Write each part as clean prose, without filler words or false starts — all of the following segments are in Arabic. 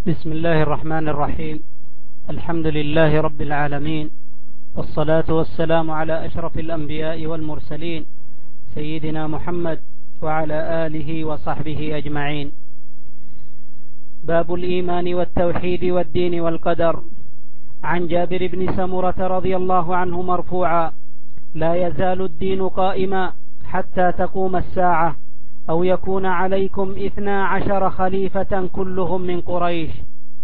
بسم الله الرحمن الرحيم. الحمد لله رب العالمين، والصلاة والسلام على أشرف الأنبياء والمرسلين سيدنا محمد وعلى آله وصحبه أجمعين. باب الإيمان والتوحيد والدين والقدر. عن جابر بن سمرة رضي الله عنه مرفوعا: لا يزال الدين قائما حتى تقوم الساعة، أو يكون عليكم 12 خليفة كلهم من قريش.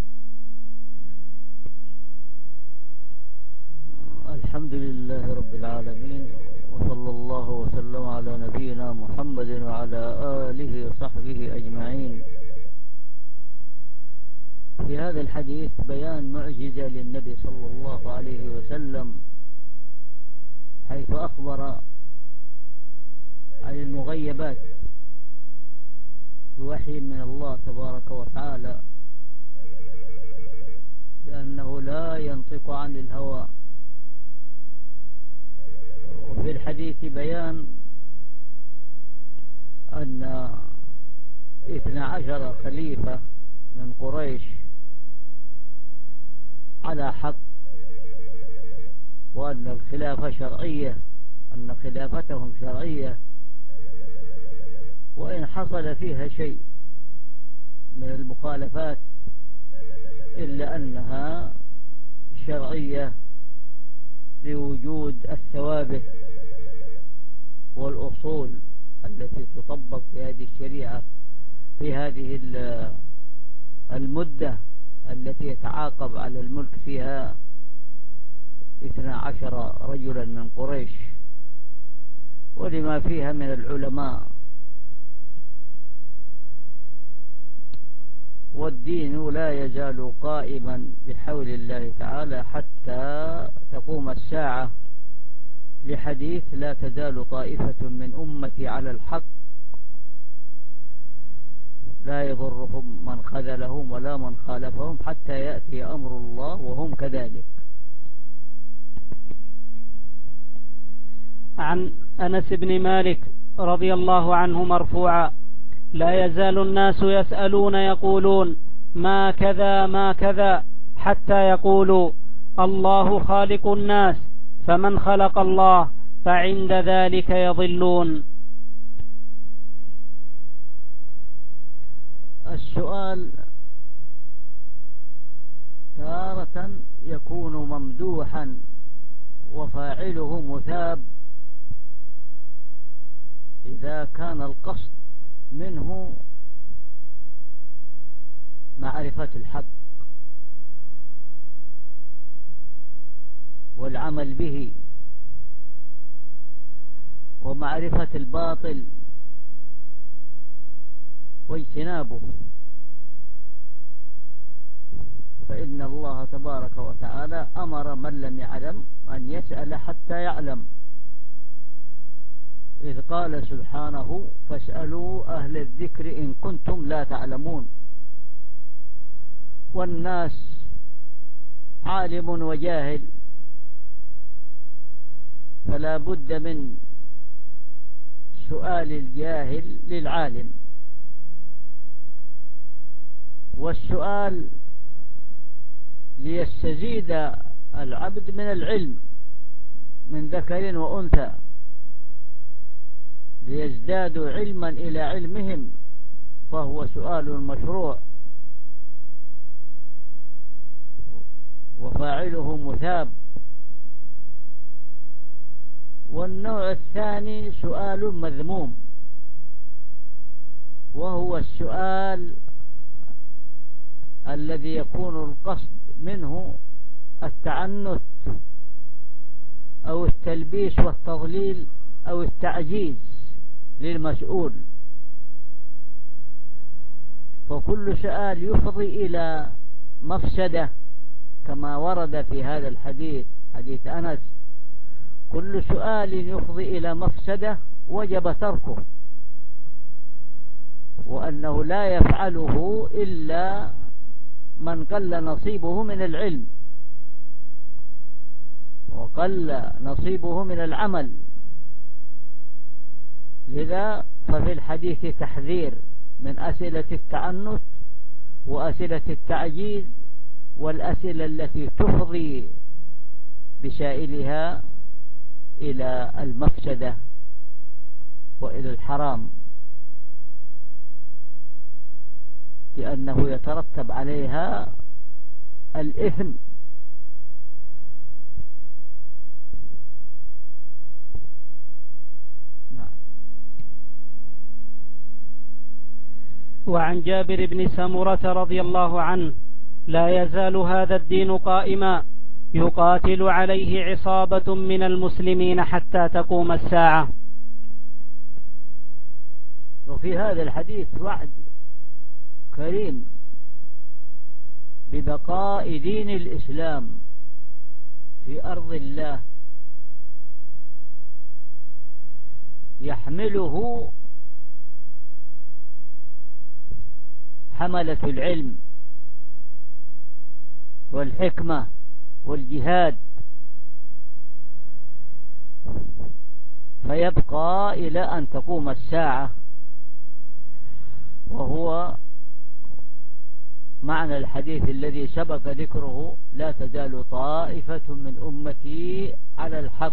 الحمد لله رب العالمين، وصلى الله وسلم على نبينا محمد وعلى آله وصحبه أجمعين. في هذا الحديث بيان معجزة للنبي صلى الله عليه وسلم، حيث أخبر عن المغيبات بوحي من الله تبارك وتعالى، لأنه لا ينطق عن الهوى. وفي الحديث بيان أن 12 خليفة من قريش على حق، وأن الخلافة شرعية، أن خلافتهم شرعية، وإن حصل فيها شيء من المخالفات إلا أنها شرعية لوجود الثوابت والأصول التي تطبق في هذه الشريعة في هذه المدة التي يتعاقب على الملك فيها 12 رجلا من قريش، ولما فيها من العلماء. والدين لا يزال قائما بحول الله تعالى حتى تقوم الساعة، لحديث: لا تزال طائفة من أمتي على الحق لا يضرهم من خذلهم ولا من خالفهم حتى يأتي أمر الله وهم كذلك. عن أنس بن مالك رضي الله عنه مرفوعا: لا يزال الناس يسألون يقولون ما كذا ما كذا، حتى يقولوا الله خالق الناس، فمن خلق الله فعند ذلك يضلون. السؤال تارة يكون ممدوحا وفاعله مثاب إذا كان القصد منه معرفة الحق والعمل به، ومعرفة الباطل واجتنابه، فإن الله تبارك وتعالى أمر من لم يعلم أن يسأل حتى يعلم، إذ قال سبحانه: فاسألوا أهل الذكر إن كنتم لا تعلمون. والناس عالم وجاهل، فلا بد من سؤال الجاهل للعالم، والسؤال ليستزيد العبد من العلم من ذكر وأنثى، ليزدادوا علما إلى علمهم، فهو سؤال مشروع وفاعله مثاب. والنوع الثاني سؤال مذموم، وهو السؤال الذي يكون القصد منه التعنت أو التلبيس والتضليل أو التعجيز للمسؤول. فكل سؤال يفضي إلى مفسدة، كما ورد في هذا الحديث، حديث أنس: كل سؤال يفضي إلى مفسدة وجب تركه، وأنه لا يفعله إلا من قل نصيبه من العلم وقل نصيبه من العمل. لذا ففي الحديث تحذير من أسئلة التعنت وأسئلة التعجيز والأسئلة التي تفضي بسائلها إلى المفسدة وإلى الحرام، لأنه يترتب عليها الإثم. وعن جابر بن سمرة رضي الله عنه: لا يزال هذا الدين قائما يقاتل عليه عصابة من المسلمين حتى تقوم الساعة. وفي هذا الحديث وعد كريم ببقاء دين الإسلام في أرض الله يحمله حملة العلم والحكمة والجهاد، فيبقى إلى أن تقوم الساعة، وهو معنى الحديث الذي سبق ذكره: لا تزال طائفة من أمتي على الحق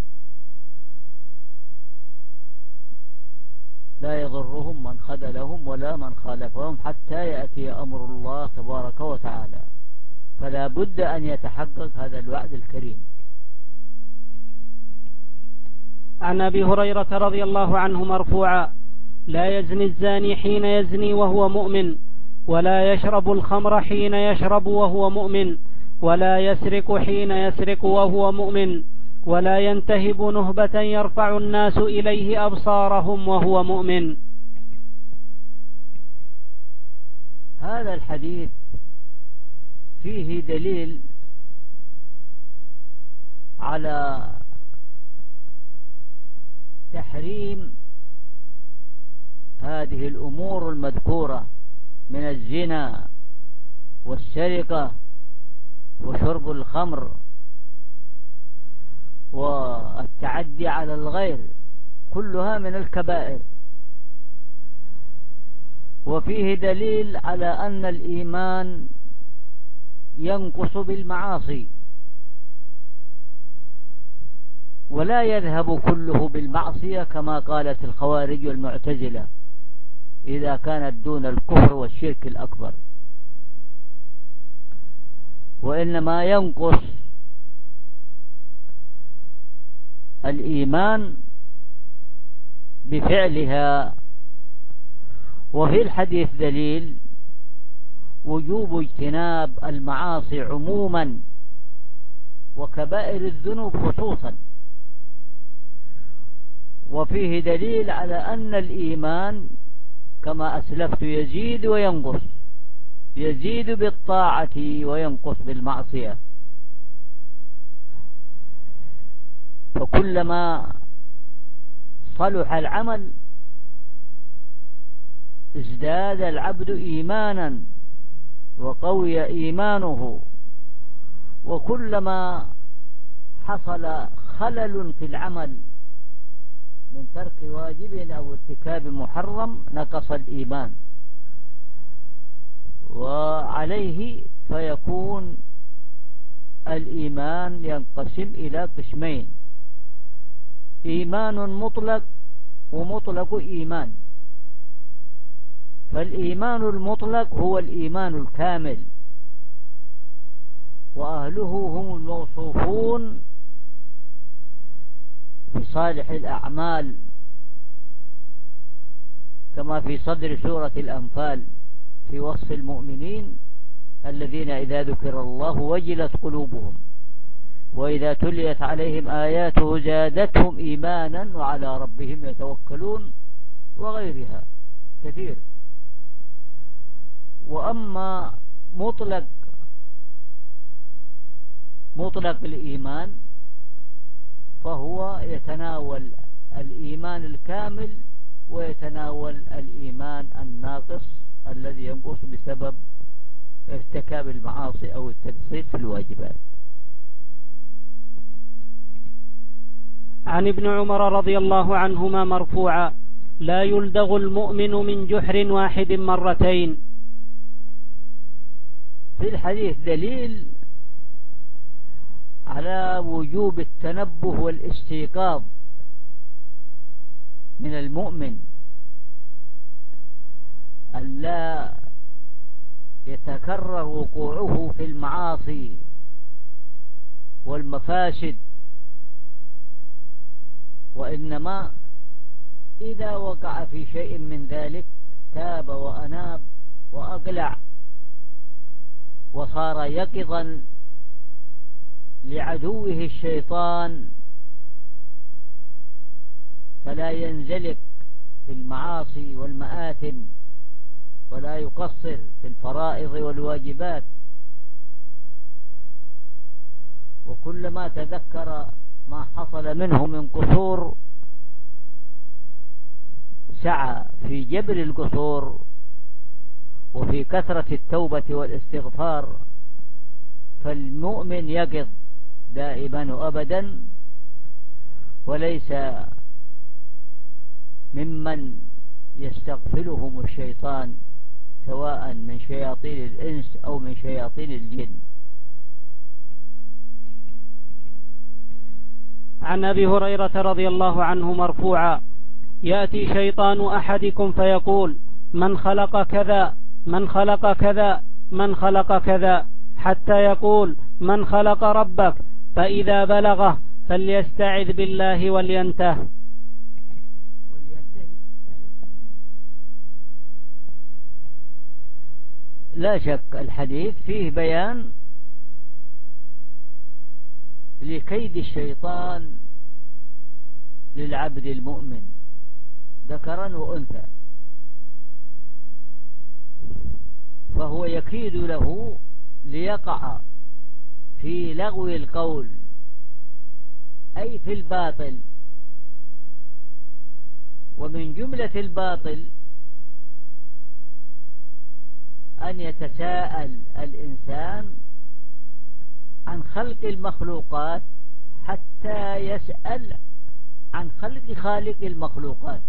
لا يضرهم من خذلهم ولا من خالفهم حتى يأتي أمر الله تبارك وتعالى. فلا بد أن يتحقق هذا الوعد الكريم. عن أبي هريرة رضي الله عنه مرفوعا: لا يزني الزاني حين يزني وهو مؤمن، ولا يشرب الخمر حين يشرب وهو مؤمن، ولا يسرق حين يسرق وهو مؤمن، ولا ينتهب نهبة يرفع الناس إليه أبصارهم وهو مؤمن. هذا الحديث فيه دليل على تحريم هذه الأمور المذكورة من الزنا والسرقة وشرب الخمر والتعدي على الغير، كلها من الكبائر. وفيه دليل على أن الإيمان ينقص بالمعاصي ولا يذهب كله بالمعصية كما قالت الخوارج والمعتزلة إذا كانت دون الكفر والشرك الأكبر، وإنما ينقص الإيمان بفعلها. وفي الحديث دليل وجوب اجتناب المعاصي عموما وكبائر الذنوب خصوصا، وفيه دليل على أن الإيمان كما أسلفت يزيد وينقص، يزيد بالطاعة وينقص بالمعصية. فكلما صلح العمل ازداد العبد إيمانا وقوي إيمانه، وكلما حصل خلل في العمل من ترك واجب أو ارتكاب محرم نقص الإيمان، وعليه فيكون الإيمان ينقسم إلى قسمين: إيمان مطلق ومطلق إيمان. فالإيمان المطلق هو الإيمان الكامل، وأهله هم الموصوفون بصالح الأعمال كما في صدر سورة الأنفال في وصف المؤمنين: الذين إذا ذكر الله وجلت قلوبهم وإذا تليت عليهم آياته زادتهم إيمانا وعلى ربهم يتوكلون، وغيرها كثير. وأما مطلق الإيمان فهو يتناول الإيمان الكامل ويتناول الإيمان الناقص الذي ينقص بسبب ارتكاب المعاصي أو التقصير في الواجبات. عن ابن عمر رضي الله عنهما مرفوعا: لا يلدغ المؤمن من جحر واحد مرتين. في الحديث دليل على وجوب التنبه والاستيقاظ من المؤمن ألا يتكرر وقوعه في المعاصي والمفاسد، وإنما إذا وقع في شيء من ذلك تاب وأناب وأقلع وصار يقظا لعدوه الشيطان، فلا ينزلق في المعاصي والمآثم ولا يقصر في الفرائض والواجبات. وكلما تذكر ما حصل منه من قصور سعى في جبر القصور وفي كثرة التوبة والاستغفار، فالمؤمن يقظ دائما وأبدا، وليس ممن يستغفلهم الشيطان سواء من شياطين الإنس أو من شياطين الجن. عن أبي هريرة رضي الله عنه مرفوعا: يأتي شيطان أحدكم فيقول: من خلق كذا، من خلق كذا، من خلق كذا، حتى يقول: من خلق ربك؟ فإذا بلغه فليستعذ بالله ولينته. لا شك الحديث فيه بيان لكيد الشيطان للعبد المؤمن ذكرا وأنثى، فهو يكيد له ليقع في لغو القول أي في الباطل. ومن جملة الباطل أن يتساءل الإنسان عن خلق المخلوقات حتى يسأل عن خلق خالق المخلوقات،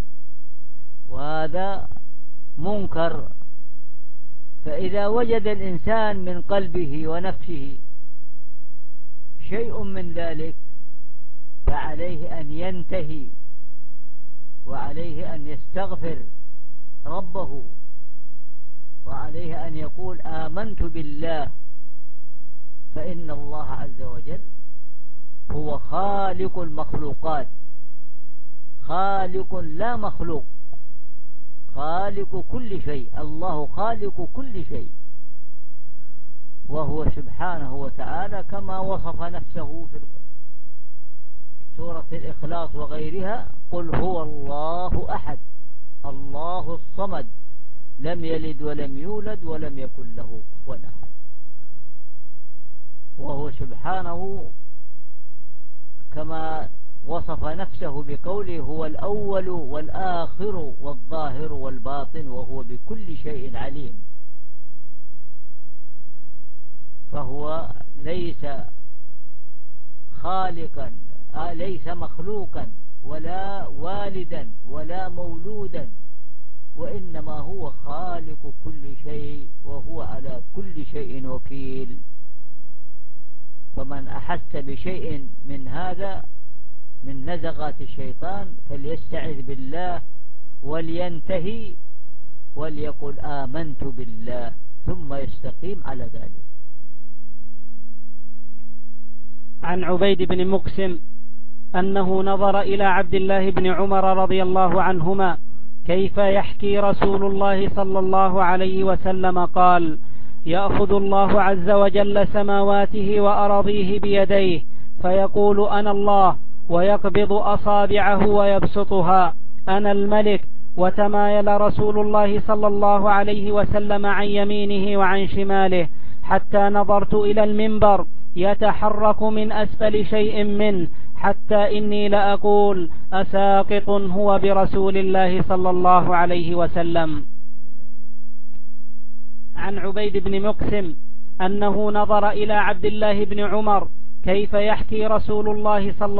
وهذا منكر. فإذا وجد الإنسان من قلبه ونفسه شيء من ذلك فعليه أن ينتهي، وعليه أن يستغفر ربه، وعليه أن يقول: آمنت بالله، فإن الله عز وجل هو خالق المخلوقات، خالق لا مخلوق، خالق كل شيء. الله خالق كل شيء، وهو سبحانه وتعالى كما وصف نفسه في سورة الإخلاص وغيرها: قل هو الله أحد الله الصمد لم يلد ولم يولد ولم يكن له كفوا أحد. وهو سبحانه كما وصف نفسه بقوله: هو الأول والآخر والظاهر والباطن وهو بكل شيء عليم. فهو ليس خالقا، ليس مخلوقا ولا والدا ولا مولودا، وإنما هو خالق كل شيء وهو على كل شيء وكيل. فمن أحس بشيء من هذا من نزغات الشيطان فليستعذ بالله ولينتهي وليقل: آمنت بالله، ثم يستقيم على ذلك. عن عبيد بن مقسم أنه نظر إلى عبد الله بن عمر رضي الله عنهما كيف يحكي رسول الله صلى الله عليه وسلم قال: يأخذ الله عز وجل سماواته وأراضيه بيديه فيقول: أنا الله، ويقبض أصابعه ويبسطها: أنا الملك. وتمايل رسول الله صلى الله عليه وسلم عن يمينه وعن شماله حتى نظرت إلى المنبر يتحرك من أسفل شيء منه، حتى إني لأقول: أساقط هو برسول الله صلى الله عليه وسلم. عن عبيد بن مقسم أنه نظر إلى عبد الله بن عمر كيف يحكي رسول الله صلى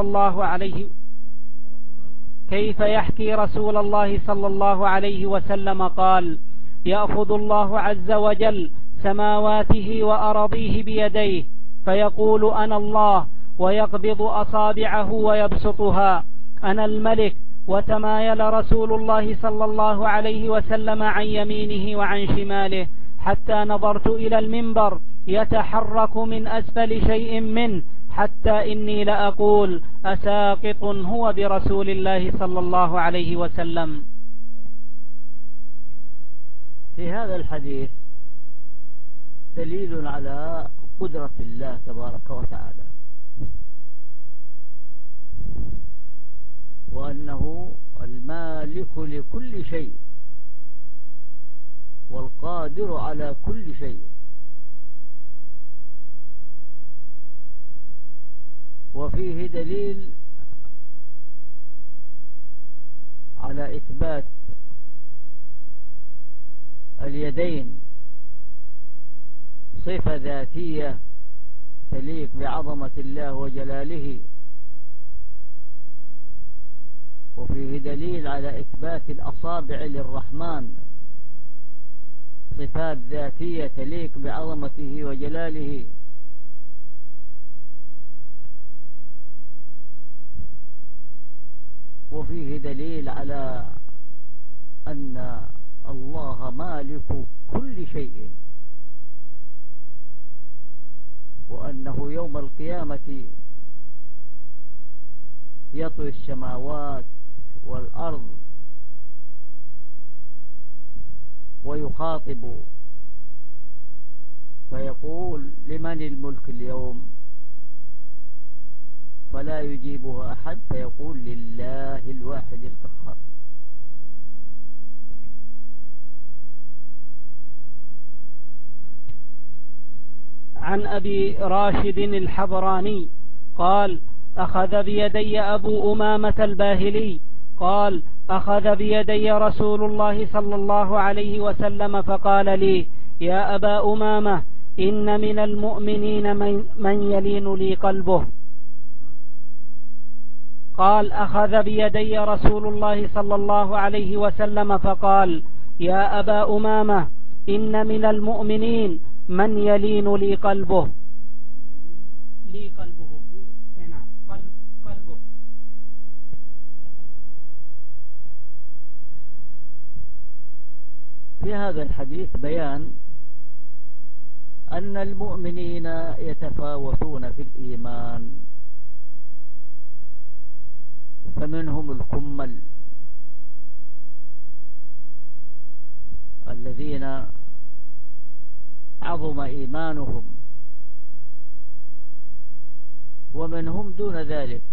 الله عليه وسلم قال: يأخذ الله عز وجل سماواته وأراضيه بيديه فيقول أنا الله ويقبض أصابعه ويبسطها أنا الملك، وتمايل رسول الله صلى الله عليه وسلم عن يمينه وعن شماله حتى نظرت إلى المنبر يتحرك من أسفل شيء منه حتى إني لأقول أساقط هو برسول الله صلى الله عليه وسلم. في هذا الحديث دليل على قدرة الله تبارك وتعالى، وأنه المالك لكل شيء والقادر على كل شيء. وفيه دليل على إثبات اليدين صفة ذاتية تليق بعظمة الله وجلاله، وفيه دليل على إثبات الأصابع للرحمن صفات ذاتية تليق بعظمته وجلاله. وفيه دليل على أن الله مالك كل شيء، وأنه يوم القيامة يطوي السماوات والأرض ويخاطب فيقول لمن الملك اليوم، فلا يجيبه أحد فيقول لله الواحد القهار. عن أبي راشد الحضراني قال أخذ بيدي أبو أمامة الباهلي قال أخذ بيدي رسول الله صلى الله عليه وسلم فقال لي يا أبا أمامة إن من المؤمنين من يلين لي قلبه. قال أخذ بيدي رسول الله صلى الله عليه وسلم فقال يا أبا أمامة إن من المؤمنين من يلين لي قلبه. لي قلبه قلبه. في هذا الحديث بيان أن المؤمنين يتفاوتون في الإيمان، فمنهم الكمل الذين عظم إيمانهم، ومنهم دون ذلك.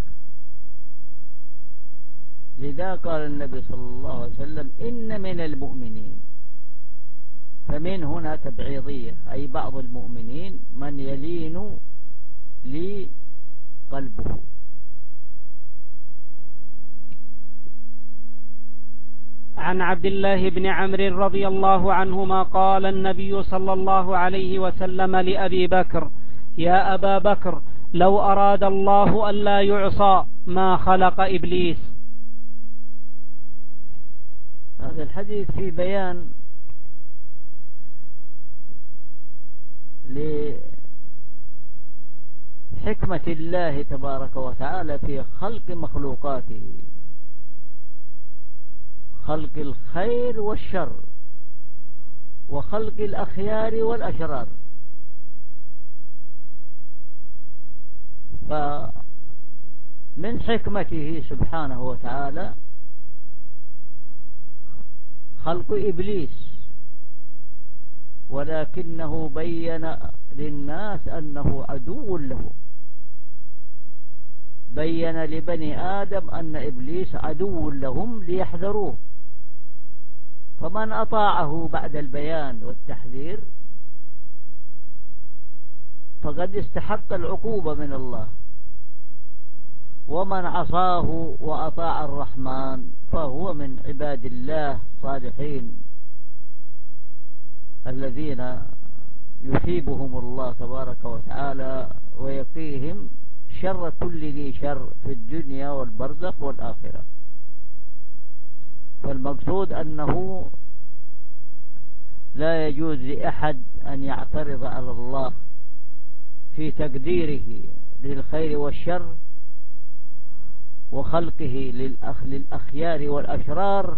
لذا قال النبي صلى الله عليه وسلم إن من المؤمنين، فمن هنا تبعيضية، أي بعض المؤمنين من يلين لي قلبه. عن عبد الله بن عمرو رضي الله عنهما قال النبي صلى الله عليه وسلم لأبي بكر يا أبا بكر لو أراد الله ألا يعصى ما خلق إبليس. هذا الحديث في بيان لحكمة الله تبارك وتعالى في خلق مخلوقاته، خلق الخير والشر وخلق الأخيار والأشرار. فمن حكمته سبحانه وتعالى خلق إبليس، ولكنه بين للناس أنه عدو له، بين لبني آدم أن إبليس عدو لهم ليحذروه، فمن أطاعه بعد البيان والتحذير فقد استحق العقوبة من الله، ومن عصاه وأطاع الرحمن فهو من عباد الله الصالحين الذين يثيبهم الله تبارك وتعالى ويقيهم شر كل ذي شر في الدنيا والبرزخ والآخرة. فالمقصود أنه لا يجوز لأحد أن يعترض على الله في تقديره للخير والشر وخلقه للأخيار والأشرار،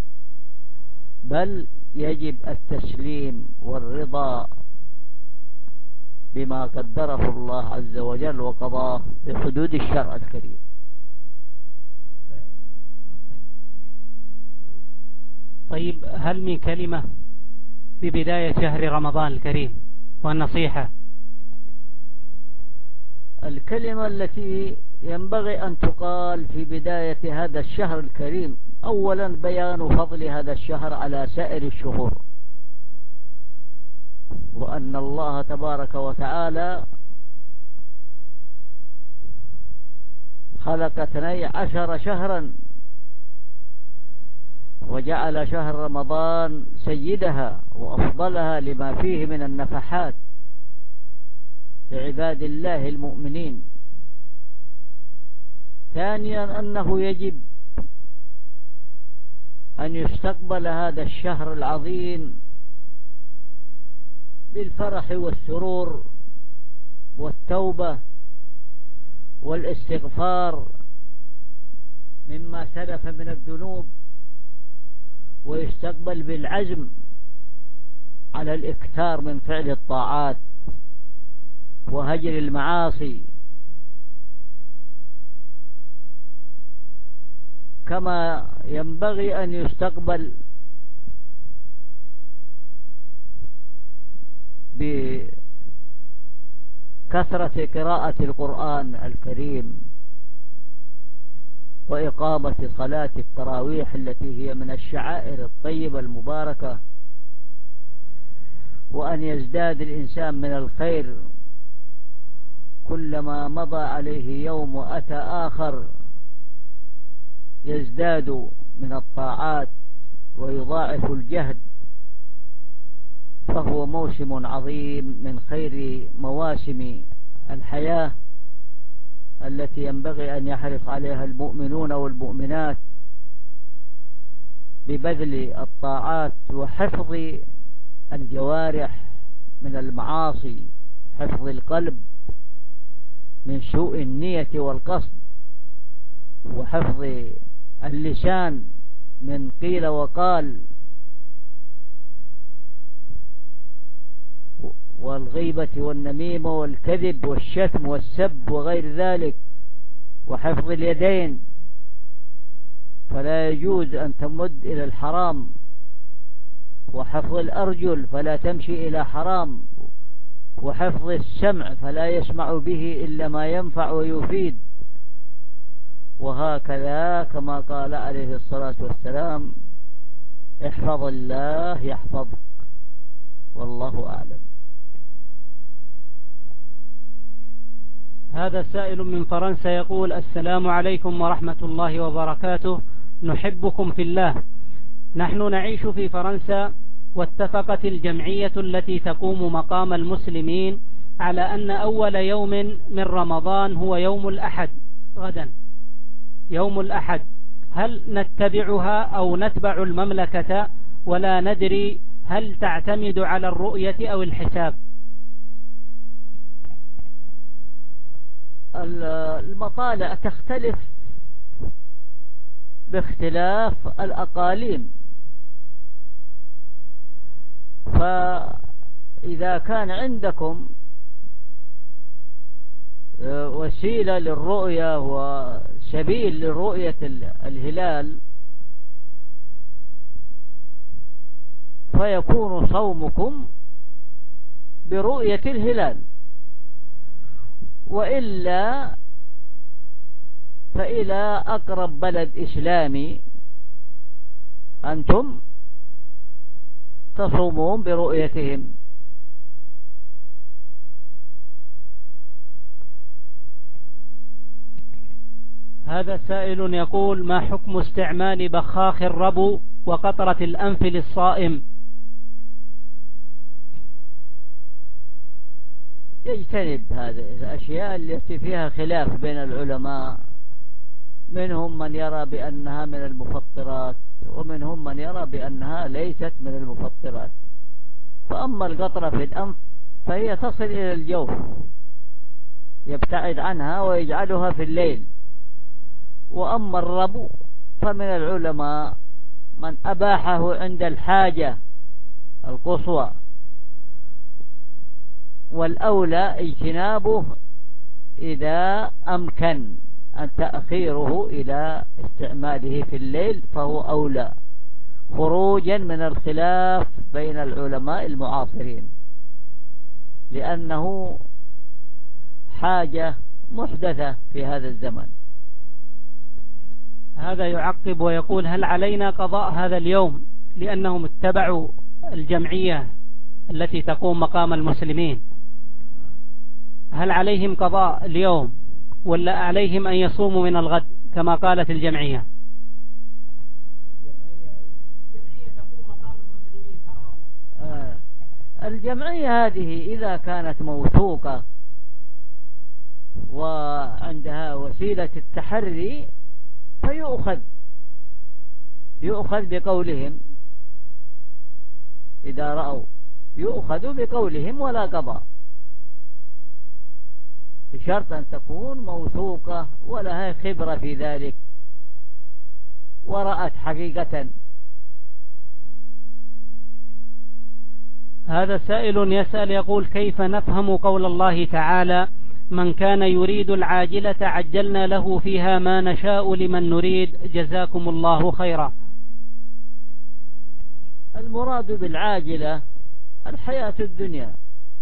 بل يجب التسليم والرضا بما قدره الله عز وجل وقضاه بحدود الشرع الكريم. طيب، هل من كلمة ببداية شهر رمضان الكريم والنصيحة؟ الكلمة التي ينبغي أن تقال في بداية هذا الشهر الكريم، أولا بيان فضل هذا الشهر على سائر الشهور، وأن الله تبارك وتعالى خلق 12 شهرا وجعل شهر رمضان سيدها وأفضلها لما فيه من النفحات لعباد الله المؤمنين. ثانيا أنه يجب أن يستقبل هذا الشهر العظيم بالفرح والسرور والتوبة والاستغفار مما سلف من الذنوب، ويستقبل بالعزم على الإكثار من فعل الطاعات وهجر المعاصي، كما ينبغي أن يستقبل بكثرة قراءة القرآن الكريم وإقامة صلاة التراويح التي هي من الشعائر الطيبة المباركة، وأن يزداد الإنسان من الخير كلما مضى عليه يوم وأتى آخر، يزداد من الطاعات ويضاعف الجهد، فهو موسم عظيم من خير مواسم الحياة التي ينبغي أن يحرص عليها المؤمنون والمؤمنات ببذل الطاعات وحفظ الجوارح من المعاصي، حفظ القلب من سوء النية والقصد، وحفظ اللسان من قيل وقال والغيبة والنميمة والكذب والشتم والسب وغير ذلك، وحفظ اليدين فلا يجوز أن تمد إلى الحرام، وحفظ الأرجل فلا تمشي إلى حرام، وحفظ السمع فلا يسمع به إلا ما ينفع ويفيد، وهكذا كما قال عليه الصلاة والسلام: احفظ الله يحفظك. والله أعلم. هذا سائل من فرنسا يقول: السلام عليكم ورحمة الله وبركاته، نحبكم في الله. نحن نعيش في فرنسا، واتفقت الجمعية التي تقوم مقام المسلمين على أن أول يوم من رمضان هو يوم الأحد، غدا يوم الأحد. هل نتبعها أو نتبع المملكة؟ ولا ندري هل تعتمد على الرؤية أو الحساب؟ المطالع تختلف باختلاف الأقاليم، فإذا كان عندكم وسيلة للرؤية وسبيل لرؤية الهلال فيكون صومكم برؤية الهلال، وإلا فإلى أقرب بلد إسلامي أنتم تصومون برؤيتهم. هذا سائل يقول: ما حكم استعمال بخاخ الربو وقطرة الأنف للصائم؟ يجتنب هذه الأشياء التي فيها خلاف بين العلماء، منهم من يرى بأنها من المفطرات، ومنهم من يرى بأنها ليست من المفطرات. وأما القطرة في الأنف فهي تصل إلى الجوف، يبتعد عنها ويجعلها في الليل. وأما الربو فمن العلماء من أباحه عند الحاجة القصوى، والأولى اجتنابه إذا أمكن أن تأخيره إلى استعماله في الليل فهو أولى، خروجا من الخلاف بين العلماء المعاصرين، لأنه حاجة محدثة في هذا الزمن. هذا يعقب ويقول: هل علينا قضاء هذا اليوم لأنهم اتبعوا الجمعية التي تقوم مقام المسلمين؟ هل عليهم قضاء اليوم ولا عليهم أن يصوموا من الغد كما قالت الجمعية؟ الجمعية هذه إذا كانت موثوقة وعندها وسيلة التحري فيؤخذ بقولهم، إذا رأوا يؤخذ بقولهم ولا قضاء، بشرط أن تكون موثوقة ولها خبرة في ذلك ورأت حقيقة. هذا سائل يسأل يقول: كيف نفهم قول الله تعالى: من كان يريد العاجلة عجلنا له فيها ما نشاء لمن نريد جزاكم الله خيرا؟ المراد بالعاجلة الحياة الدنيا،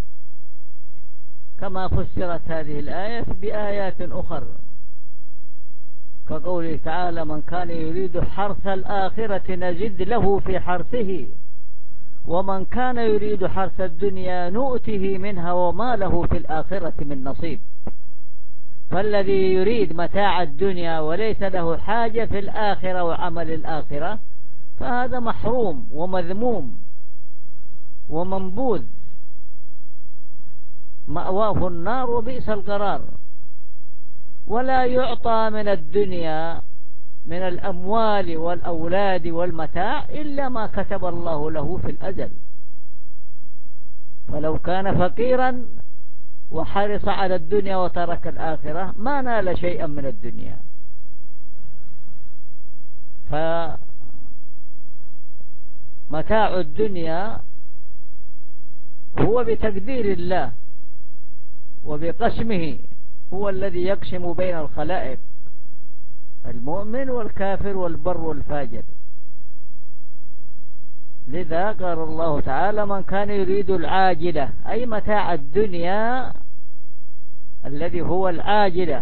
كما فسرت هذه الآية بآيات أخرى، كقوله تعالى: من كان يريد حرث الآخرة نزد له في حرثه ومن كان يريد حرث الدنيا نؤته منها وما له في الآخرة من نصيب. فالذي يريد متاع الدنيا وليس له حاجة في الآخرة وعمل الآخرة فهذا محروم ومذموم ومنبوذ، مأواه النار وبئس القرار. ولا يعطى من الدنيا من الأموال والأولاد والمتاع إلا ما كتب الله له في الأزل. فلو كان فقيرا وحرص على الدنيا وترك الآخرة ما نال شيئا من الدنيا. فمتاع الدنيا هو بتقدير الله وبقسمه، هو الذي يقسم بين الخلائق، المؤمن والكافر والبر والفاجر. لذا قال الله تعالى: من كان يريد العاجلة، أي متاع الدنيا الذي هو العاجلة.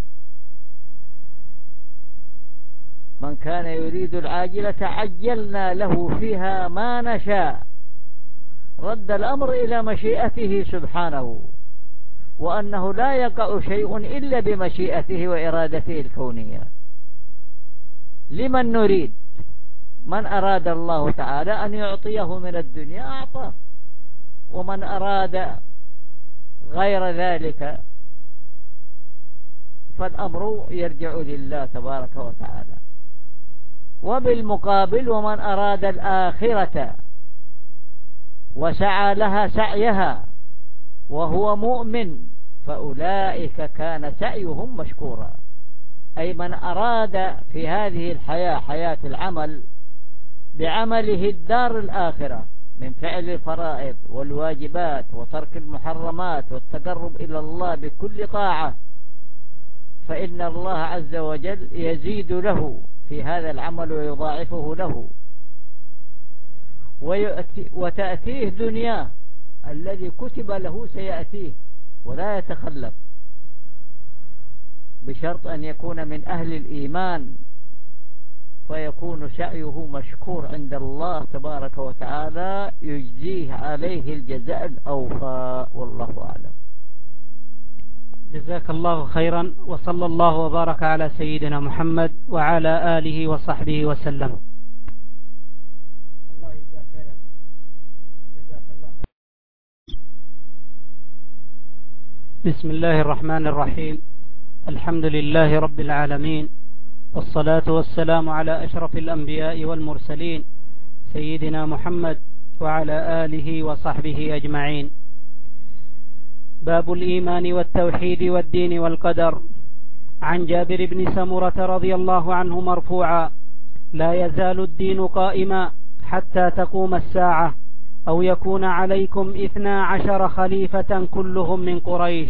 من كان يريد العاجلة عجلنا له فيها ما نشاء. رد الأمر إلى مشيئته سبحانه، وأنه لا يقع شيء إلا بمشيئته وإرادته الكونية. لمن نريد، من أراد الله تعالى أن يعطيه من الدنيا أعطاه، ومن أراد غير ذلك فالأمر يرجع لله تبارك وتعالى. وبالمقابل ومن أراد الآخرة وسعى لها سعيها وهو مؤمن فأولئك كان سعيهم مشكورا. أي من أراد في هذه الحياة، حياة العمل، بعمله الدار الآخرة من فعل الفرائض والواجبات وترك المحرمات والتقرب إلى الله بكل طاعة، فإن الله عز وجل يزيد له في هذا العمل ويضاعفه له، وتأتيه دنياه الذي كتب له سيأتيه ولا يتخلف، بشرط أن يكون من أهل الإيمان، فيكون سعيه مشكور عند الله تبارك وتعالى يجزيه عليه الجزاء الأوفى. والله أعلم. جزاك الله خيرا، وصلى الله وبارك على سيدنا محمد وعلى آله وصحبه وسلم. الله يجزاك خيرا. جزاك الله خيرا. بسم الله الرحمن الرحيم. الحمد لله رب العالمين، والصلاة والسلام على أشرف الأنبياء والمرسلين سيدنا محمد وعلى آله وصحبه أجمعين. باب الإيمان والتوحيد والدين والقدر. عن جابر بن سمرة رضي الله عنه مرفوعا: لا يزال الدين قائما حتى تقوم الساعة أو يكون عليكم 12 خليفة كلهم من قريش.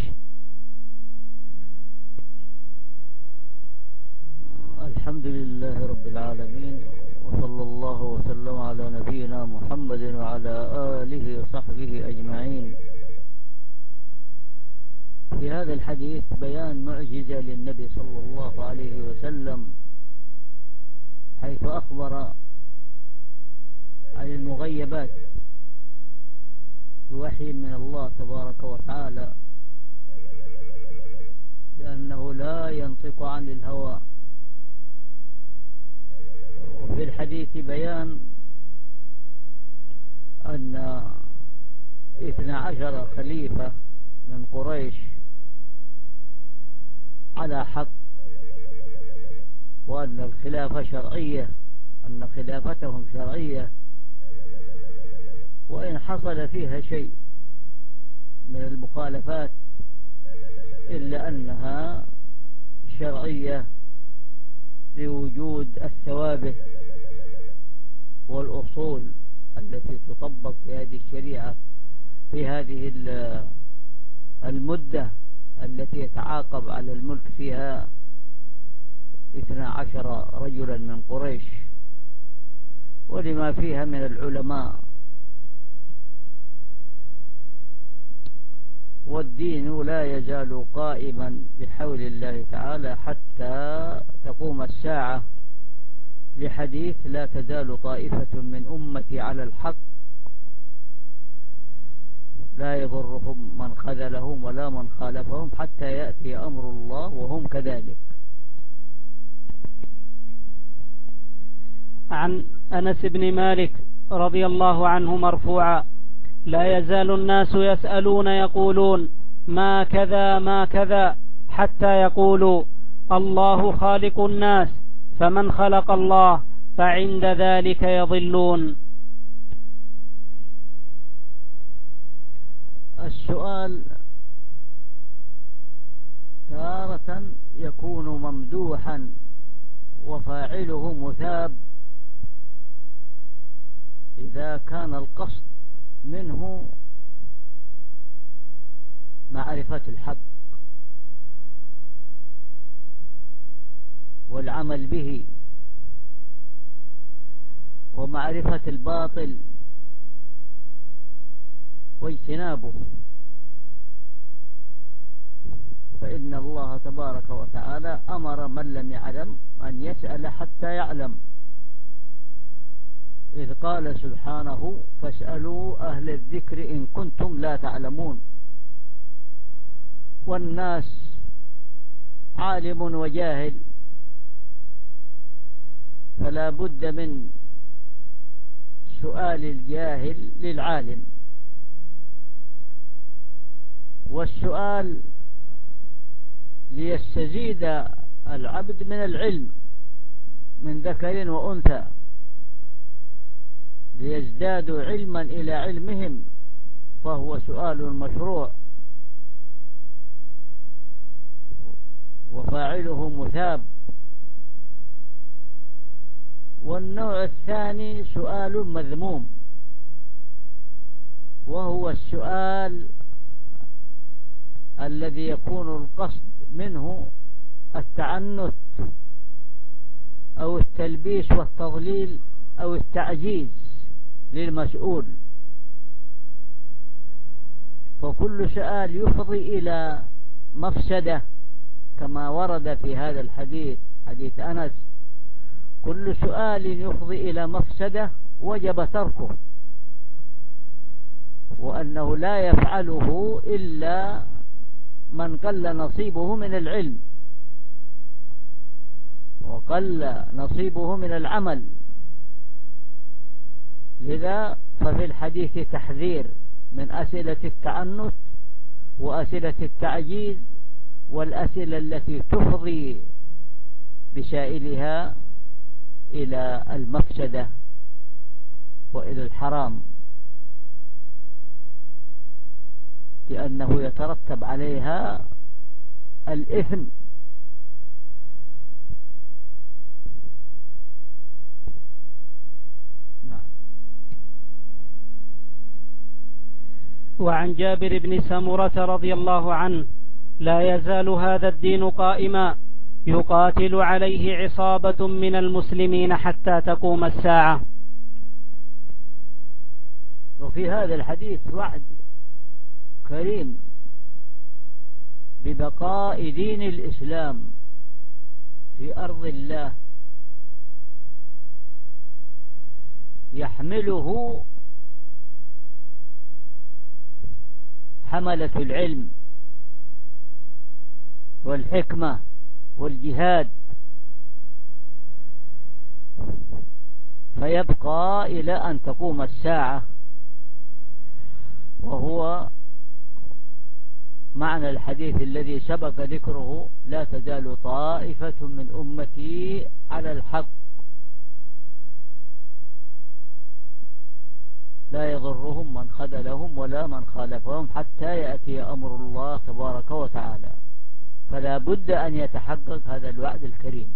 الحمد لله رب العالمين، وصلى الله وسلم على نبينا محمد وعلى آله وصحبه أجمعين. في هذا الحديث بيان معجزة للنبي صلى الله عليه وسلم، حيث أخبر عن المغيبات بوحي من الله تبارك وتعالى، لأنه لا ينطق عن الهوى. وفي الحديث بيان أن 12 خليفة من قريش على حق، وأن الخلافة شرعية، أن خلافتهم شرعية، وإن حصل فيها شيء من المخالفات إلا أنها شرعية لوجود الثوابت والأصول التي تطبق في هذه الشريعة في هذه المدة التي يتعاقب على الملك فيها 12 رجلا من قريش، ولما فيها من العلماء. والدين لا يزال قائما بحول الله تعالى حتى تقوم الساعة، لحديث: لا تزال طائفة من أمتي على الحق لا يضرهم من خذلهم ولا من خالفهم حتى يأتي أمر الله وهم كذلك. عن أنس بن مالك رضي الله عنه مرفوعا: لا يزال الناس يسألون يقولون ما كذا ما كذا حتى يقولوا الله خالق الناس فمن خلق الله فعند ذلك يضلون. السؤال تارة يكون ممدوحا وفاعله مثاب إذا كان القصد منه معرفة الحق والعمل به ومعرفة الباطل واجتنابه، فإن الله تبارك وتعالى أمر من لم يعلم أن يسأل حتى يعلم، إذ قال سبحانه: فاسألوا أهل الذكر إن كنتم لا تعلمون. والناس عالم وجاهل، فلا بد من سؤال الجاهل للعالم، والسؤال ليستزيد العبد من العلم من ذكر وأنثى، ليزدادوا علما إلى علمهم، فهو سؤال مشروع وفاعله مثاب. والنوع الثاني سؤال مذموم، وهو السؤال الذي يكون القصد منه التعنت أو التلبيس والتضليل أو التعجيز للمسؤول. فكل سؤال يفضي إلى مفسدة كما ورد في هذا الحديث، حديث أنس: كل سؤال يفضي إلى مفسدة وجب تركه، وأنه لا يفعله إلا من قل نصيبه من العلم وقل نصيبه من العمل. لذا ففي الحديث تحذير من أسئلة التعنت وأسئلة التعجيز والأسئلة التي تفضي بسائلها إلى المفسدة وإلى الحرام لأنه يترتب عليها الإثم. وعن جابر بن سمرة رضي الله عنه: لا يزال هذا الدين قائما يقاتل عليه عصابة من المسلمين حتى تقوم الساعة. وفي هذا الحديث وعد كريم ببقاء دين الإسلام في أرض الله يحمله حملة العلم والحكمة والجهاد، فيبقى إلى أن تقوم الساعة، وهو معنى الحديث الذي سبق ذكره: لا تزال طائفة من أمتي على الحق لا يضرهم من خذلهم ولا من خالفهم حتى يأتي أمر الله تبارك وتعالى. فلا بد أن يتحقق هذا الوعد الكريم.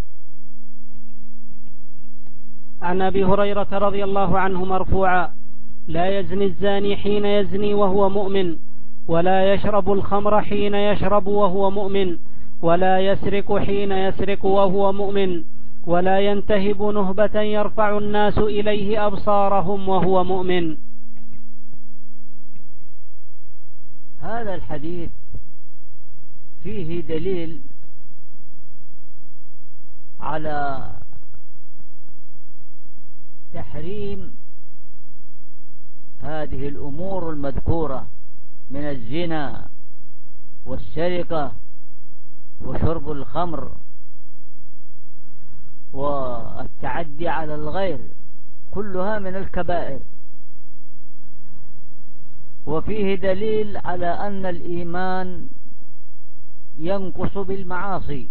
عن أبي هريرة رضي الله عنه مرفوعا: لا يزني الزاني حين يزني وهو مؤمن، ولا يشرب الخمر حين يشرب وهو مؤمن، ولا يسرق حين يسرق وهو مؤمن، ولا ينتهب نهبة يرفع الناس إليه أبصارهم وهو مؤمن. هذا الحديث فيه دليل على تحريم هذه الأمور المذكورة من الزنا والسرقة وشرب الخمر والتعدي على الغير، كلها من الكبائر. وفيه دليل على أن الإيمان ينقص بالمعاصي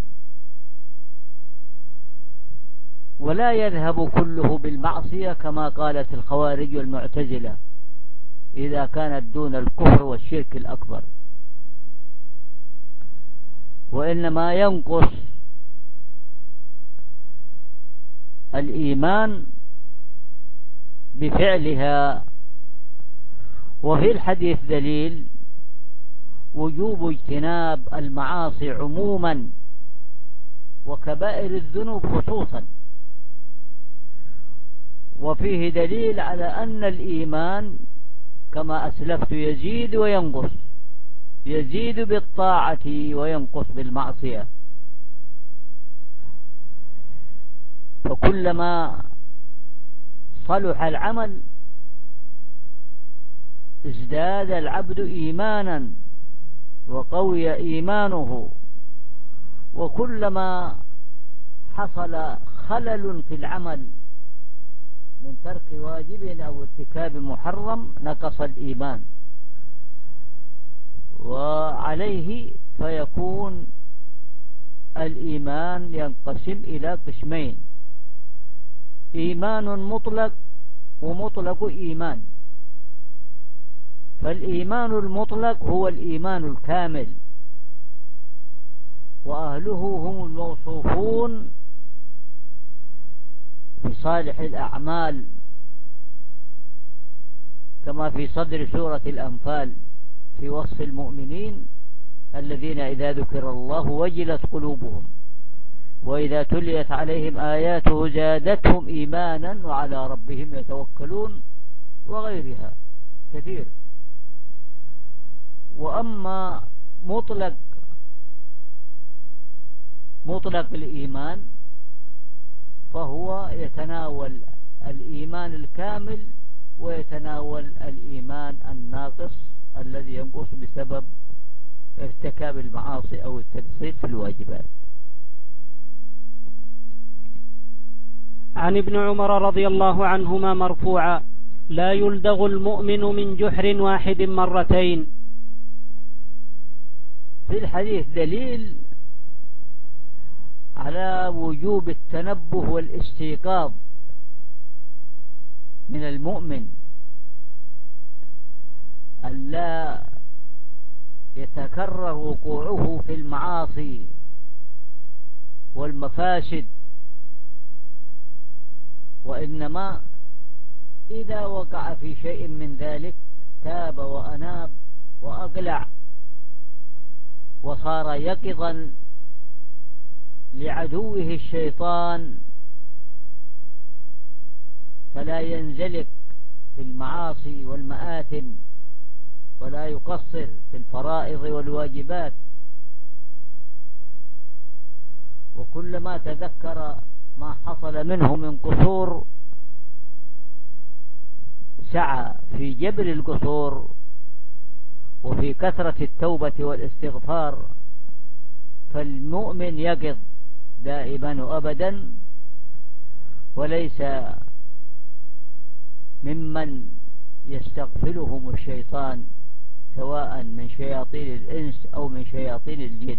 ولا يذهب كله بالمعصية كما قالت الخوارج والمعتزلة إذا كانت دون الكفر والشرك الأكبر، وإنما ينقص الإيمان بفعلها. وفي الحديث دليل وجوب اجتناب المعاصي عموما وكبائر الذنوب خصوصا. وفيه دليل على أن الإيمان كما أسلفت يزيد وينقص، يزيد بالطاعة وينقص بالمعصية. فكلما صلح العمل ازداد العبد إيمانا وقوي إيمانه، وكلما حصل خلل في العمل من ترك واجب أو ارتكاب محرم نقص الإيمان، وعليه فيكون الإيمان ينقسم إلى قسمين: إيمان مطلق ومطلق إيمان. فالإيمان المطلق هو الإيمان الكامل، وأهله هم الموصوفون بصالح الأعمال كما في صدر سورة الأنفال في وصف المؤمنين: الذين إذا ذكر الله وجلت قلوبهم وإذا تليت عليهم آياته زادتهم إيمانا وعلى ربهم يتوكلون، وغيرها كثير. وأما مطلق الإيمان فهو يتناول الإيمان الكامل ويتناول الإيمان الناقص الذي ينقص بسبب ارتكاب المعاصي أو التقصير في الواجبات. عن ابن عمر رضي الله عنهما مرفوعا: لا يلدغ المؤمن من جحر واحد مرتين. في الحديث دليل على وجوب التنبه والاستيقاظ من المؤمن، ألا يتكرر وقوعه في المعاصي والمفاسد، وإنما إذا وقع في شيء من ذلك تاب وأناب وأقلع وصار يقظا لعدوه الشيطان، فلا ينزلق في المعاصي والمآثم ولا يقصر في الفرائض والواجبات. وكلما تذكر ما حصل منه من قصور سعى في جبر القصور وفي كثرة التوبة والاستغفار، فالمؤمن يقظ دائما وأبدا، وليس ممن يستغفلهم الشيطان سواء من شياطين الإنس أو من شياطين الجن.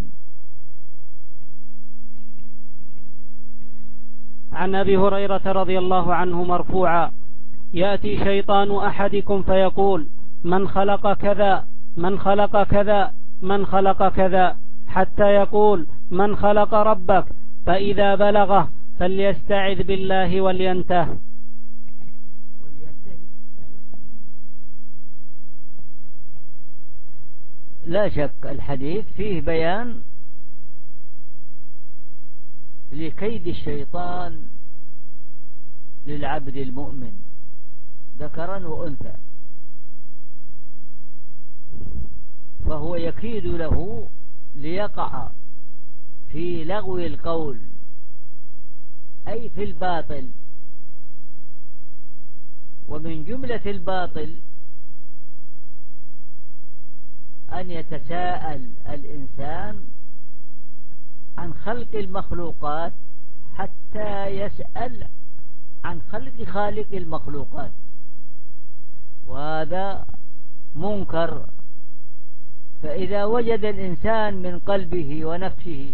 عن أبي هريرة رضي الله عنه مرفوعا: يأتي شيطان أحدكم فيقول: من خلق كذا، من خلق كذا، من خلق كذا، حتى يقول: من خلق ربك؟ فإذا بلغه فليستعذ بالله ولينته. لا شك الحديث فيه بيان لكيد الشيطان للعبد المؤمن ذكرا وأنثى، فهو يكيد له ليقع في لغو القول أي في الباطل. ومن جملة الباطل أن يتساءل الإنسان عن خلق المخلوقات حتى يسأل عن خالق المخلوقات، وهذا منكر. فإذا وجد الإنسان من قلبه ونفسه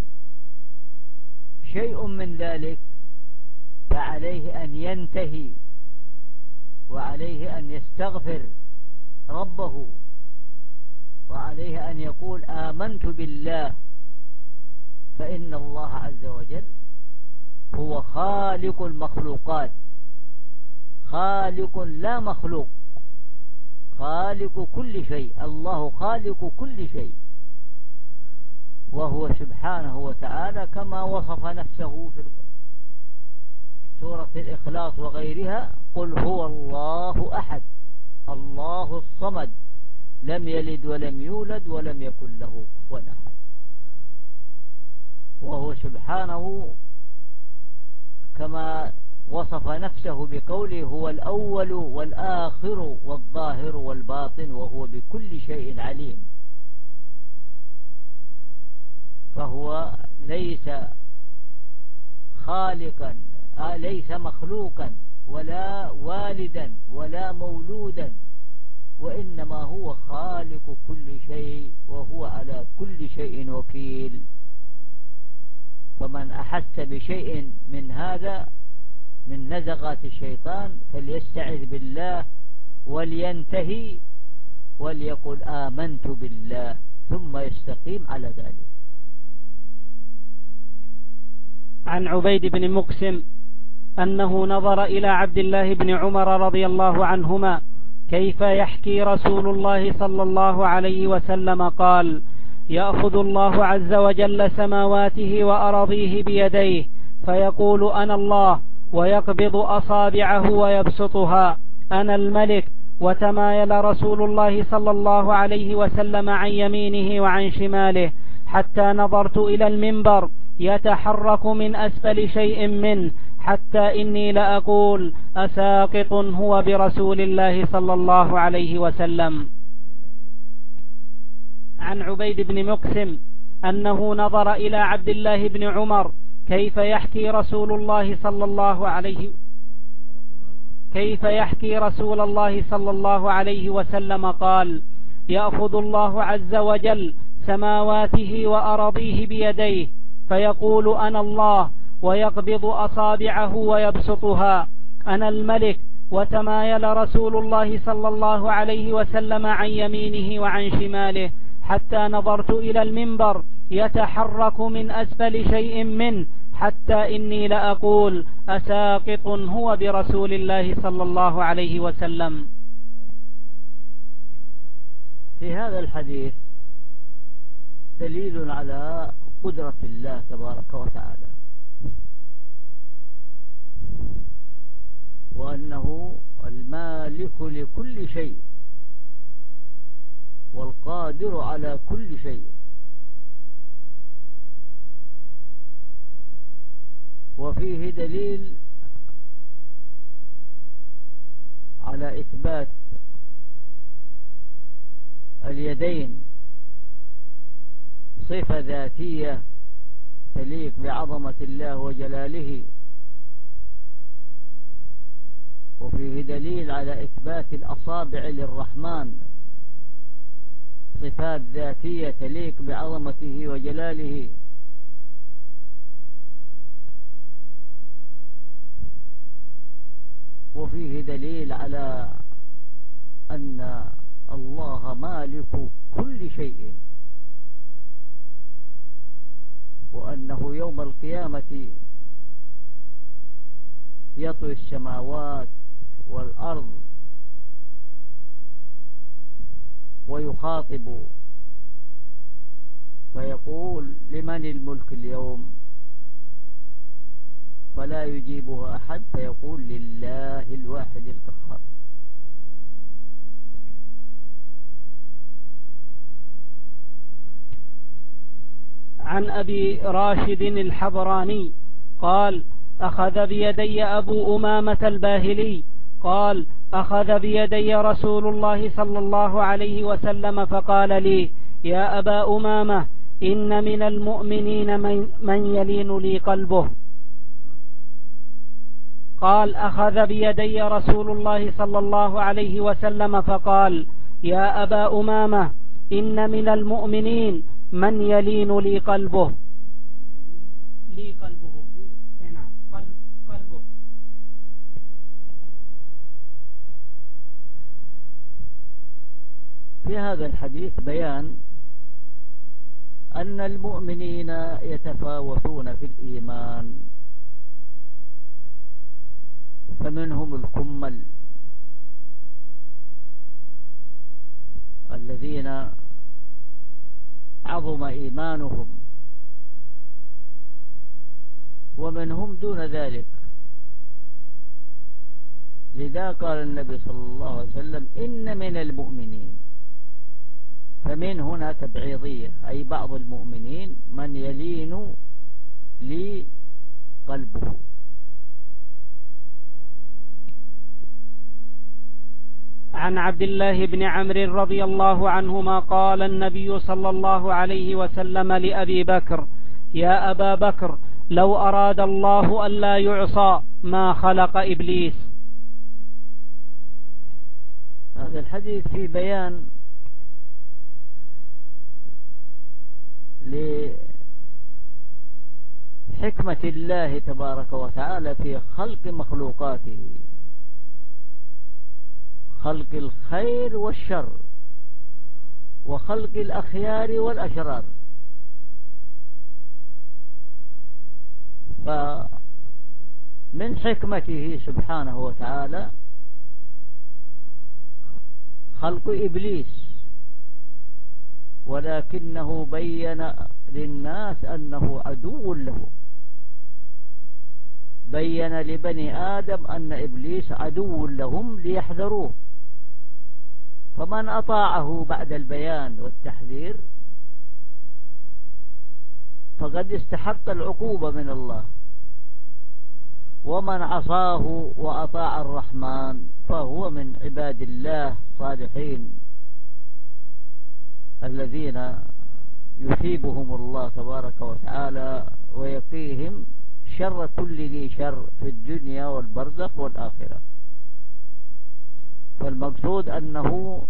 شيء من ذلك فعليه أن ينتهي، وعليه أن يستغفر ربه، وعليه أن يقول: آمنت بالله، فإن الله عز وجل هو خالق المخلوقات، خالق لا مخلوق، خالق كل شيء. الله خالق كل شيء، وهو سبحانه وتعالى كما وصف نفسه في سورة الإخلاص وغيرها: قل هو الله أحد الله الصمد لم يلد ولم يولد ولم يكن له كفوا أحد. وهو سبحانه كما وصف نفسه بقوله: هو الأول والآخر والظاهر والباطن وهو بكل شيء عليم. فهو ليس خالقا، ليس مخلوقا ولا والدا ولا مولودا، وإنما هو خالق كل شيء وهو على كل شيء وكيل. فمن أحس بشيء من هذا من نزغات الشيطان فليستعذ بالله ولينتهي وليقل: آمنت بالله، ثم يستقيم على ذلك. عن عبيد بن مقسم أنه نظر إلى عبد الله بن عمر رضي الله عنهما كيف يحكي رسول الله صلى الله عليه وسلم قال: يأخذ الله عز وجل سماواته وأراضيه بيديه فيقول: أنا الله، ويقبض أصابعه ويبسطها: أنا الملك. وتمايل رسول الله صلى الله عليه وسلم عن يمينه وعن شماله حتى نظرت إلى المنبر يتحرك من أسفل شيء منه، حتى إني لأقول: أساقط هو برسول الله صلى الله عليه وسلم. عن عبيد بن مقسم أنه نظر إلى عبد الله بن عمر كيف يحكي رسول الله صلى الله عليه وسلم قال: يأخذ الله عز وجل سماواته وأراضيه بيديه فيقول: أنا الله، ويقبض أصابعه ويبسطها: أنا الملك. وتمايل رسول الله صلى الله عليه وسلم عن يمينه وعن شماله حتى نظرت إلى المنبر يتحرك من أسفل شيء منه، حتى إني لأقول أساقط هو برسول الله صلى الله عليه وسلم. في هذا الحديث دليل على قدرة الله تبارك وتعالى، وأنه المالك لكل شيء والقادر على كل شيء. وفيه دليل على إثبات اليدين صفة ذاتية تليق بعظمة الله وجلاله، وفيه دليل على إثبات الأصابع للرحمن صفات ذاتية تليق بعظمته وجلاله. وفيه دليل على أن الله مالك كل شيء، وأنه يوم القيامة يطوي السماوات والأرض ويخاطب فيقول لمن الملك اليوم، فلا يجيبه أحد فيقول لله الواحد القهار. عن أبي راشد الحبراني قال أخذ بيدي أبو أمامة الباهلي قال أخذ بيدي رسول الله صلى الله عليه وسلم فقال لي يا أبا أمامة إن من المؤمنين من يلين لي قلبه. قال أخذ بيدي رسول الله صلى الله عليه وسلم فقال يا أبا أمامة إن من المؤمنين من يلين لي قلبه. لي قلبه قلبه. في هذا الحديث بيان أن المؤمنين يتفاوتون في الإيمان، فمنهم الكمل الذين عظم إيمانهم، ومنهم دون ذلك. لذا قال النبي صلى الله عليه وسلم إن من المؤمنين، فمن هنا تبعيضية، أي بعض المؤمنين من يلين لي قلبه. عن عبد الله بن عمرو رضي الله عنهما قال النبي صلى الله عليه وسلم لأبي بكر يا أبا بكر لو أراد الله ألا يعصى ما خلق إبليس. هذا الحديث في بيان لحكمة الله تبارك وتعالى في خلق مخلوقاته، خلق الخير والشر وخلق الأخيار والأشرار. فمن حكمته سبحانه وتعالى خلق إبليس، ولكنه بين للناس أنه عدو له، بين لبني آدم أن إبليس عدو لهم ليحذروه، فمن أطاعه بعد البيان والتحذير فقد استحق العقوبة من الله، ومن عصاه وأطاع الرحمن فهو من عباد الله الصالحين الذين يثيبهم الله تبارك وتعالى ويقيهم شر كل ذي شر في الدنيا والبرزخ والآخرة. فالمقصود أنه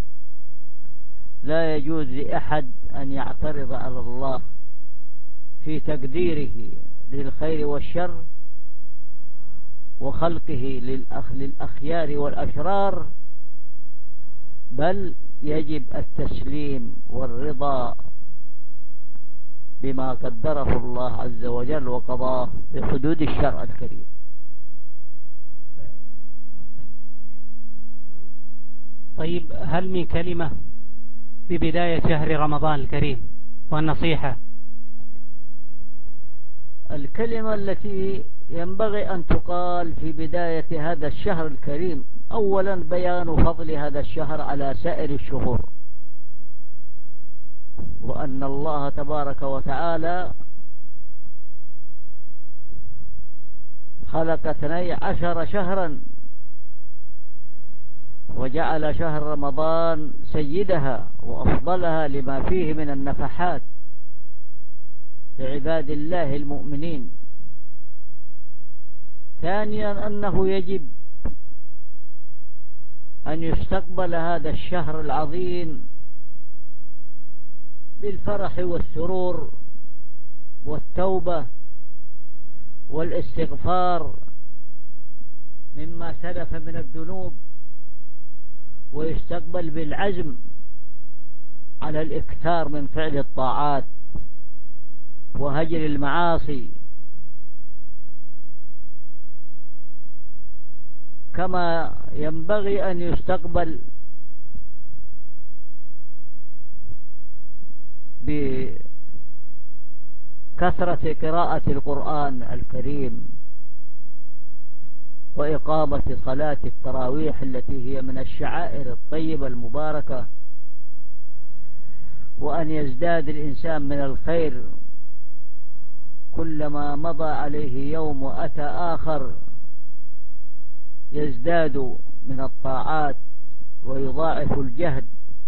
لا يجوز لأحد أن يعترض على الله في تقديره للخير والشر وخلقه للأخيار والأشرار، بل يجب التسليم والرضا بما قدره الله عز وجل وقضاه بحدود الشرع الكريم. طيب، هل من كلمة ببداية شهر رمضان الكريم والنصيحة؟ الكلمة التي ينبغي أن تقال في بداية هذا الشهر الكريم: أولا بيان فضل هذا الشهر على سائر الشهور، وأن الله تبارك وتعالى خلق 12 شهرا وجعل شهر رمضان سيدها وأفضلها لما فيه من النفحات لعباد الله المؤمنين. ثانيا أنه يجب أن يستقبل هذا الشهر العظيم بالفرح والسرور والتوبة والاستغفار مما سلف من الذنوب، ويستقبل بالعزم على الإكثار من فعل الطاعات وهجر المعاصي، كما ينبغي أن يستقبل بكثرة قراءة القرآن الكريم وإقامة صلاة التراويح التي هي من الشعائر الطيبة المباركة، وأن يزداد الإنسان من الخير كلما مضى عليه يوم وأتى آخر، يزداد من الطاعات ويضاعف الجهد،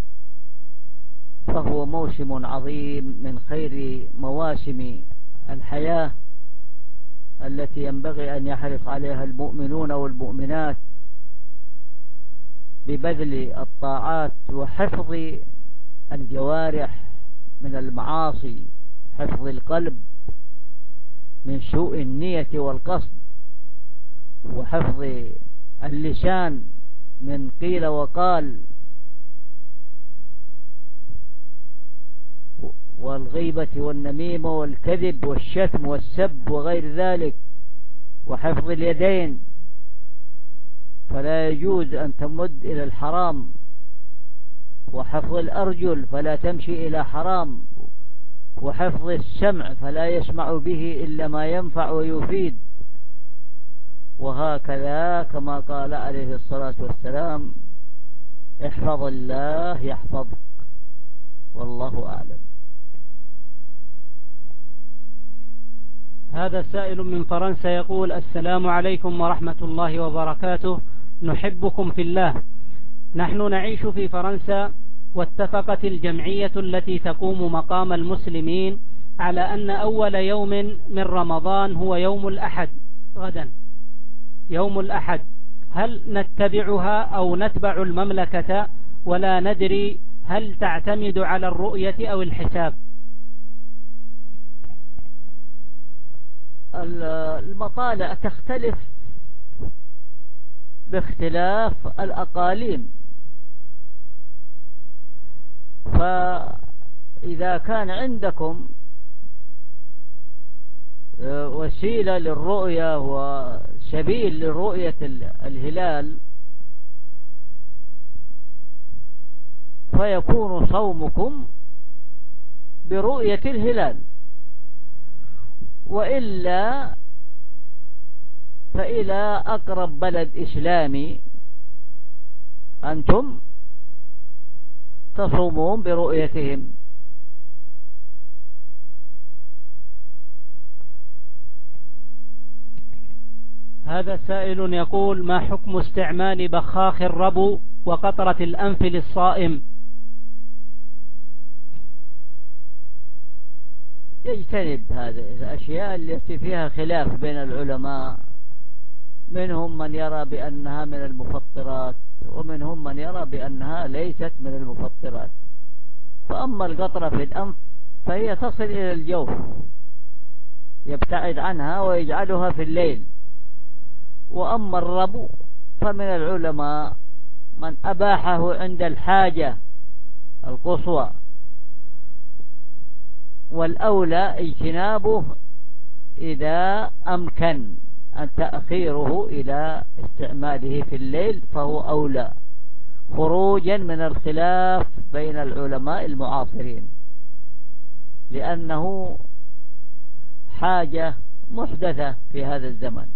فهو موسم عظيم من خير مواسم الحياة التي ينبغي أن يحرص عليها المؤمنون والمؤمنات ببذل الطاعات وحفظ الجوارح من المعاصي، حفظ القلب من سوء النية والقصد، وحفظ اللسان من قيل وقال والغيبة والنميمة والكذب والشتم والسب وغير ذلك، وحفظ اليدين فلا يجوز أن تمد إلى الحرام، وحفظ الأرجل فلا تمشي إلى حرام، وحفظ السمع فلا يسمع به إلا ما ينفع ويفيد، وهكذا كما قال عليه الصلاة والسلام: احفظ الله يحفظك. والله أعلم. هذا سائل من فرنسا يقول: السلام عليكم ورحمة الله وبركاته، نحبكم في الله. نحن نعيش في فرنسا، واتفقت الجمعية التي تقوم مقام المسلمين على أن أول يوم من رمضان هو يوم الأحد، غدا يوم الأحد. هل نتبعها أو نتبع المملكة؟ ولا ندري هل تعتمد على الرؤية أو الحساب؟ المطالع تختلف باختلاف الأقاليم، فإذا كان عندكم وسيلة للرؤية وسبيل لرؤية الهلال فيكون صومكم برؤية الهلال، وإلا فإلى أقرب بلد إسلامي أنتم تصومون برؤيتهم. هذا سائل يقول: ما حكم استعمال بخاخ الربو وقطرة الأنف للصائم؟ يجتنب هذه الأشياء التي فيها خلاف بين العلماء، منهم من يرى بأنها من المفطرات ومنهم من يرى بأنها ليست من المفطرات. فأما القطرة في الأنف فهي تصل إلى الجوف، يبتعد عنها ويجعلها في الليل. وأما الربو فمن العلماء من أباحه عند الحاجة القصوى، والأولى اجتنابه إذا أمكن أن تأخيره إلى استعماله في الليل فهو أولى، خروجا من الخلاف بين العلماء المعاصرين، لأنه حاجة محدثة في هذا الزمن.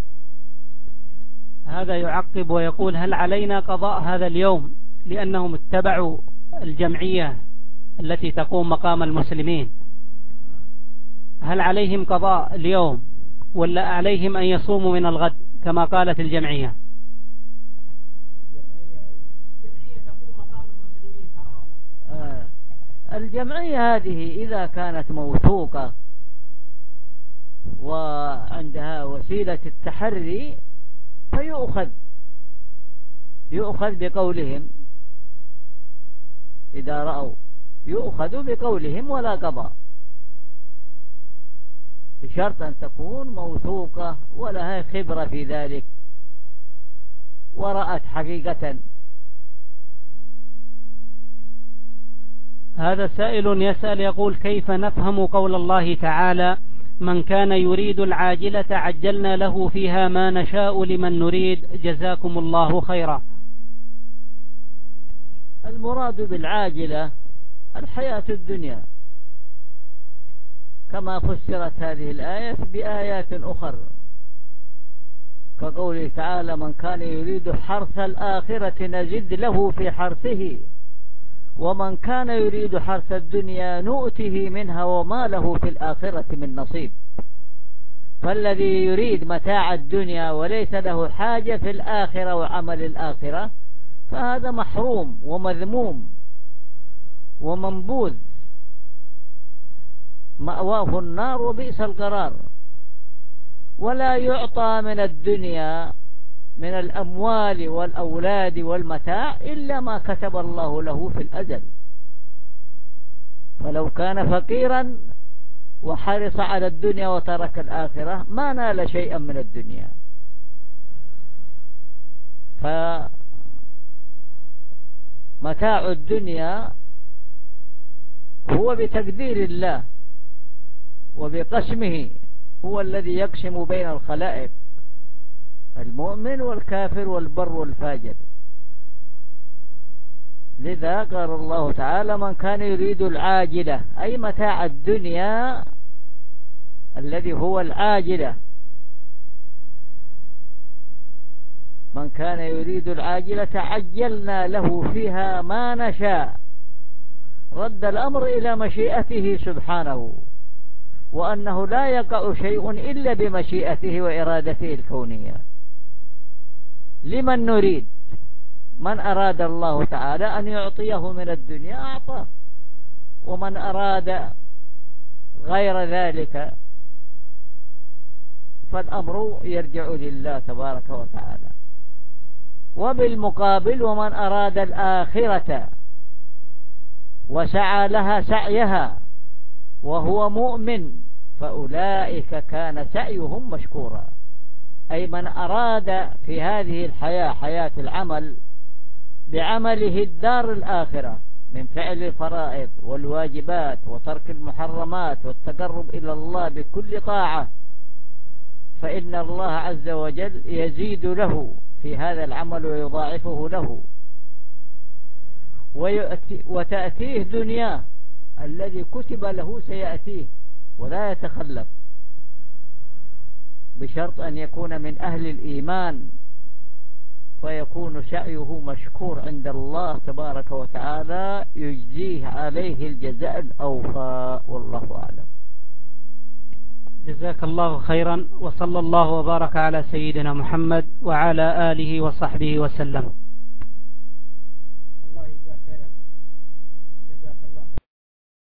هذا يعقب ويقول: هل علينا قضاء هذا اليوم لأنهم اتبعوا الجمعية التي تقوم مقام المسلمين؟ هل عليهم قضاء اليوم ولا عليهم أن يصوموا من الغد كما قالت الجمعية؟ الجمعية هذه إذا كانت موثوقة وعندها وسيلة التحري فيؤخذ بقولهم، إذا رأوا يؤخذ بقولهم ولا قضاء، بشرط أن تكون موثوقة ولها خبرة في ذلك ورأت حقيقة. هذا سائل يسأل يقول: كيف نفهم قول الله تعالى: من كان يريد العاجلة عجلنا له فيها ما نشاء لمن نريد جزاكم الله خيرا؟ المراد بالعاجلة الحياة الدنيا، كما فسرت هذه الآية بآيات أخرى، كقوله تعالى: من كان يريد حرث الآخرة نزد له في حرثه ومن كان يريد حرث الدنيا نؤته منها وما له في الآخرة من نصيب. فالذي يريد متاع الدنيا وليس له حاجة في الآخرة وعمل الآخرة فهذا محروم ومذموم ومنبوذ، مأواه النار وبئس القرار. ولا يعطى من الدنيا من الأموال والأولاد والمتاع إلا ما كتب الله له في الأزل، فلو كان فقيرا وحرص على الدنيا وترك الآخرة ما نال شيئا من الدنيا. فمتاع الدنيا هو بتقدير الله وبقسمه، هو الذي يقسم بين الخلائق، المؤمن والكافر والبر والفاجر. لذا قال الله تعالى: من كان يريد العاجلة، أي متاع الدنيا الذي هو العاجلة. من كان يريد العاجلة عجلنا له فيها ما نشاء، رد الأمر إلى مشيئته سبحانه، وأنه لا يقع شيء إلا بمشيئته وإرادته الكونية. لمن نريد، من أراد الله تعالى أن يعطيه من الدنيا أعطاه، ومن أراد غير ذلك فالأمر يرجع لله تبارك وتعالى. وبالمقابل ومن أراد الآخرة وسعى لها سعيها وهو مؤمن فأولئك كان سعيهم مشكورا. أي من أراد في هذه الحياة، حياة العمل، بعمله الدار الآخرة من فعل الفرائض والواجبات وترك المحرمات والتقرب إلى الله بكل طاعة، فإن الله عز وجل يزيد له في هذا العمل ويضاعفه له، وتأتيه دنياه الذي كتب له سيأتيه ولا يتخلف، بشرط أن يكون من أهل الإيمان، فيكون سعيه مشكور عند الله تبارك وتعالى يجزيه عليه الجزاء الأوفى. والله أعلم. جزاك الله خيرا، وصلى الله وبارك على سيدنا محمد وعلى آله وصحبه وسلم.